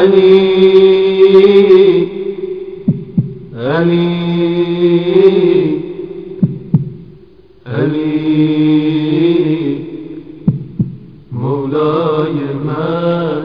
مولای من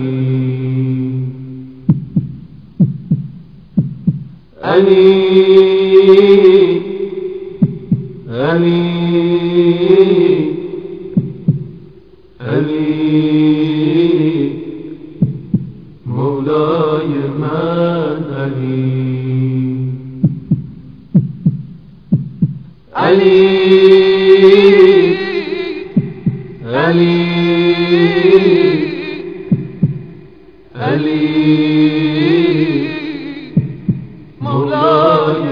مولای من مولای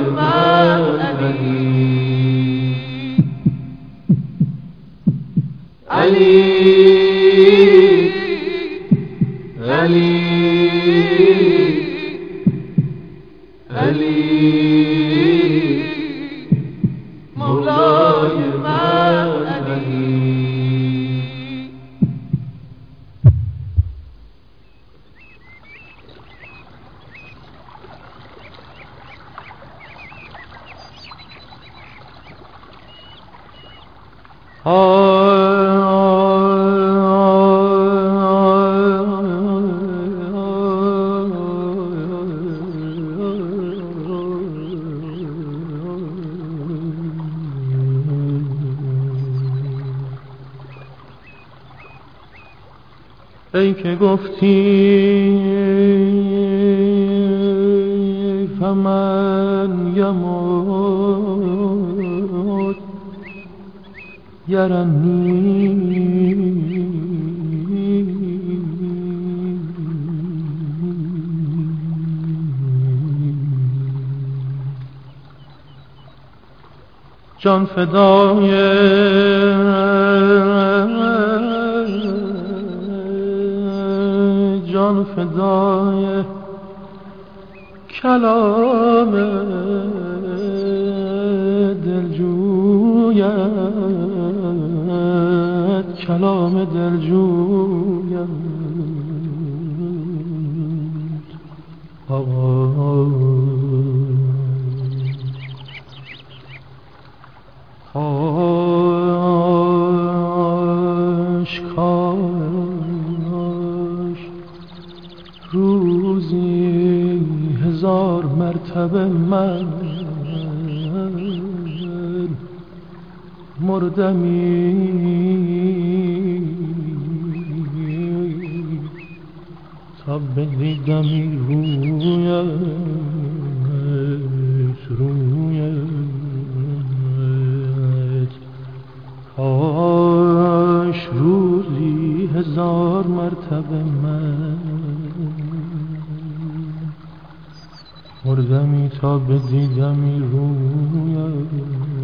ای که گفتی فمن یموت یرنی جان فدای جان فدای کلام دلجویت کلام دلجویت کاش روزی 1000 مرتبه من مردمی تا بدیدمی رویت کاش روزی 1000 مرتبه من مردمی تا بدیدمی رویت